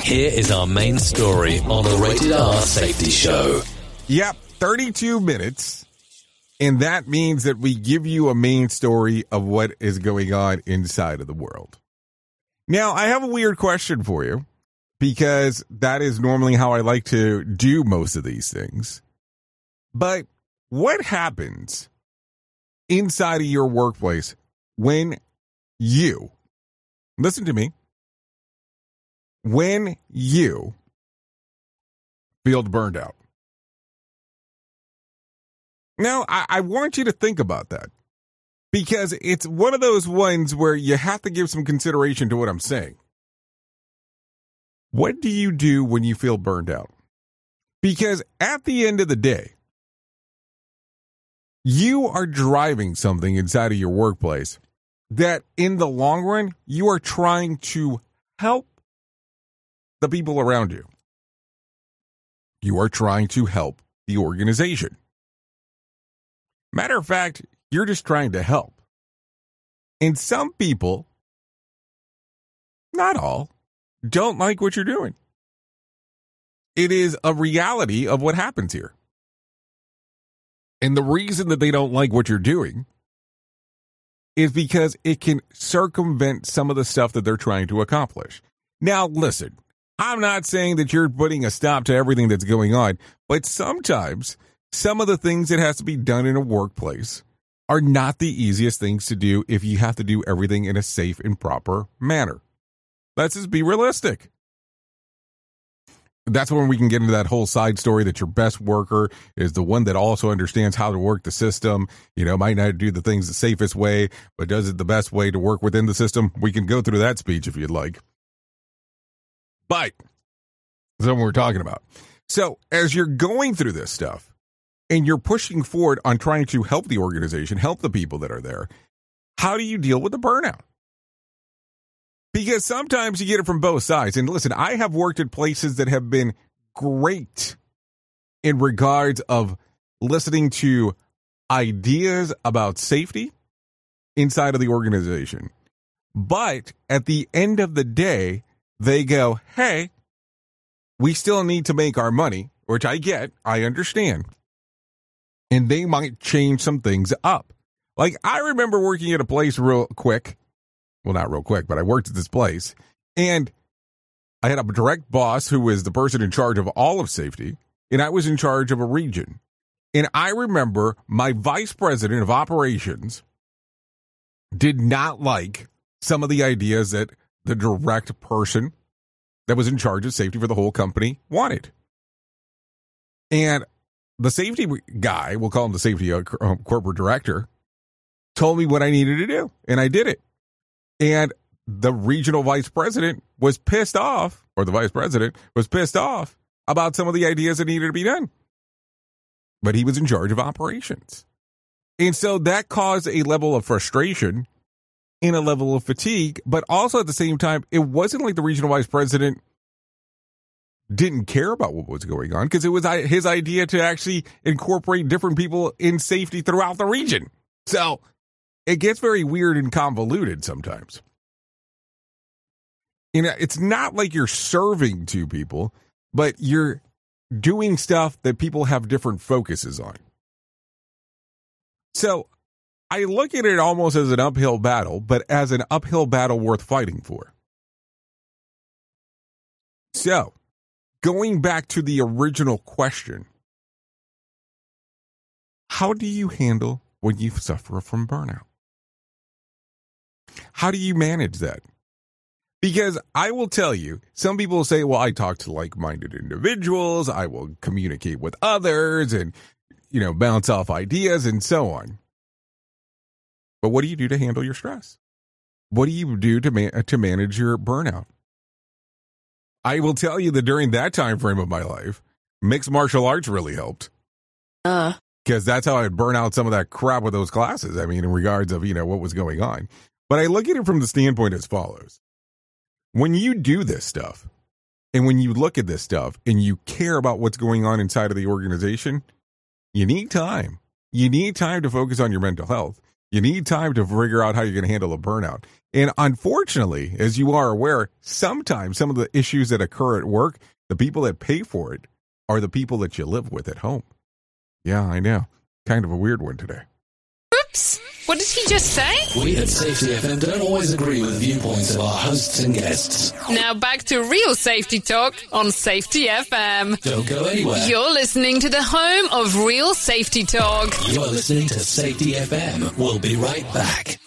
Here is our main story on the Rated R Safety Show. Yep, 32 minutes. And that means that we give you a main story of what is going on inside of the world. Now, I have a weird question for you, because that is normally how I like to do most of these things. But what happens inside of your workplace when you, listen to me, when you feel burned out? Now, I want you to think about that, because it's one of those ones where you have to give some consideration to what I'm saying. What do you do when you feel burned out? Because at the end of the day, you are driving something inside of your workplace that in the long run, you are trying to help the people around you. You are trying to help the organization. Matter of fact, you're just trying to help. And some people, not all, don't like what you're doing. It is a reality of what happens here. And the reason that they don't like what you're doing is because it can circumvent some of the stuff that they're trying to accomplish. Now, listen, I'm not saying that you're putting a stop to everything that's going on, but sometimes some of the things that has to be done in a workplace are not the easiest things to do if you have to do everything in a safe and proper manner. Let's just be realistic. That's when we can get into that whole side story that your best worker is the one that also understands how to work the system, might not do the things the safest way, but does it the best way to work within the system. We can go through that speech if you'd like. But that's what we're talking about. So as you're going through this stuff and you're pushing forward on trying to help the organization, help the people that are there, how do you deal with the burnout? Because sometimes you get it from both sides. And listen, I have worked at places that have been great in regards of listening to ideas about safety inside of the organization. But at the end of the day, they go, hey, we still need to make our money, which I get, I understand. And they might change some things up. Like, I remember working at a place real quick. Well, not real quick, but I worked at this place. And I had a direct boss who was the person in charge of all of safety. And I was in charge of a region. And I remember my vice president of operations did not like some of the ideas that the direct person that was in charge of safety for the whole company wanted. And the safety guy, we'll call him the safety corporate director, told me what I needed to do, and I did it. And the regional vice president was pissed off, or the vice president was pissed off about some of the ideas that needed to be done. But he was in charge of operations. And so that caused a level of frustration and a level of fatigue, but also at the same time, it wasn't like the regional vice president didn't care about what was going on, because it was his idea to actually incorporate different people in safety throughout the region. So it gets very weird and convoluted sometimes. It's not like you're serving two people, but you're doing stuff that people have different focuses on. So I look at it almost as an uphill battle, but as an uphill battle worth fighting for. So, going back to the original question, how do you handle when you suffer from burnout? How do you manage that? Because I will tell you, some people will say, well, I talk to like-minded individuals, I will communicate with others and, bounce off ideas and so on. But what do you do to handle your stress? What do you do to manage your burnout? I will tell you that during that time frame of my life, mixed martial arts really helped. Because that's how I'd burn out some of that crap with those classes. I mean, in regards of, what was going on. But I look at it from the standpoint as follows. When you do this stuff, and when you look at this stuff, and you care about what's going on inside of the organization, you need time. You need time to focus on your mental health. You need time to figure out how you're going to handle a burnout. And unfortunately, as you are aware, sometimes some of the issues that occur at work, the people that pay for it are the people that you live with at home. Yeah, I know. Kind of a weird one today. Oops. What did he just say? We at Safety FM don't always agree with viewpoints of our hosts and guests. Now back to real safety talk on Safety FM. Don't go anywhere. You're listening to the home of real safety talk. You're listening to Safety FM. We'll be right back.